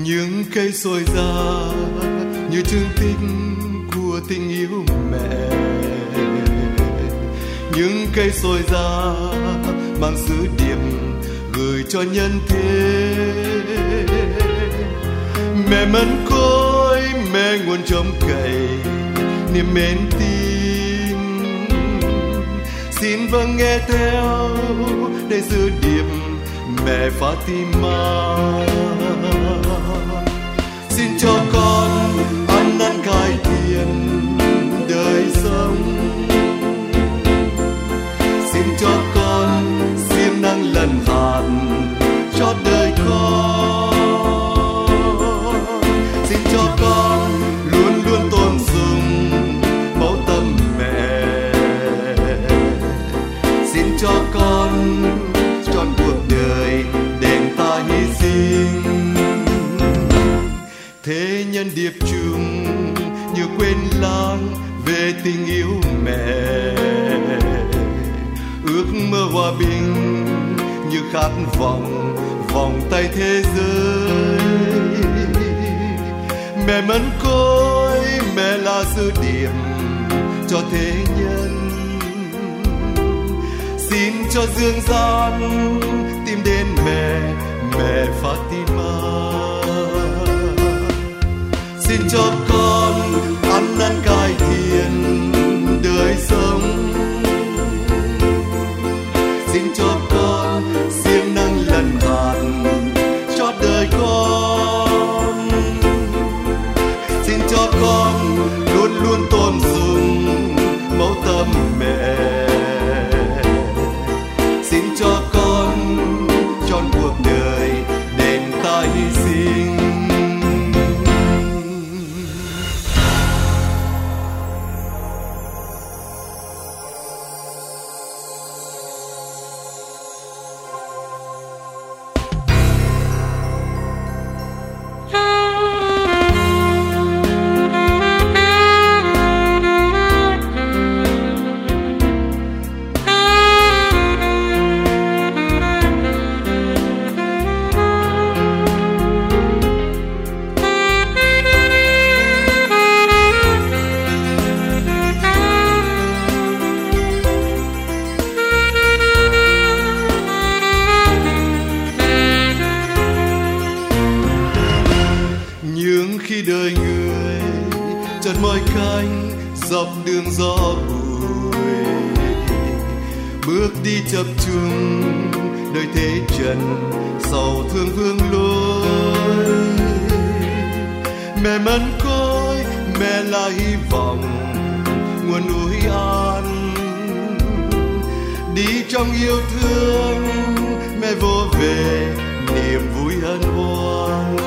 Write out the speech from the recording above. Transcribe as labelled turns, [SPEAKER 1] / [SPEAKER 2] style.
[SPEAKER 1] những cây sồi ra như chương tích của tình yêu mẹ. Những cây sồi ra mang sứ điệp gửi cho nhân thế. Mẹ mân côi, mẹ nguồn trông cậy niềm mến tin. Xin vâng nghe theo để sứ điệp mẹ Fatima. Xin cho con ăn năn cải thiện đời sống. Xin cho con siêng năng lần hàn cho đời con. Xin cho con luôn luôn tôn sùng mẫu tâm mẹ. Xin cho con trọn cuộc đời đền ta hy sinh. Thế nhân điệp chung như quên lãng về tình yêu mẹ. Ước mơ hòa bình như khát vọng vòng tay thế giới. Mẹ mân côi, mẹ là sứ điệp cho thế nhân. Xin cho dương gian tìm đến mẹ, mẹ Fatima. Xin cho con ăn năn cải thiện đời sống. Xin cho con siêng năng lần hàn cho đời con. Xin cho con luôn luôn tôn sùng mẫu tâm mẹ. Xin cho con trọn cuộc đời đền ta hy sinh. Khi đời người chợt mỏi cánh dọc đường gió bụi, bước đi chập chững đời thế trần sầu thương vương lối. Mẹ mân côi, mẹ là hy vọng nguồn ủi an. Đi trong yêu thương mẹ vô về niềm vui hân hoan.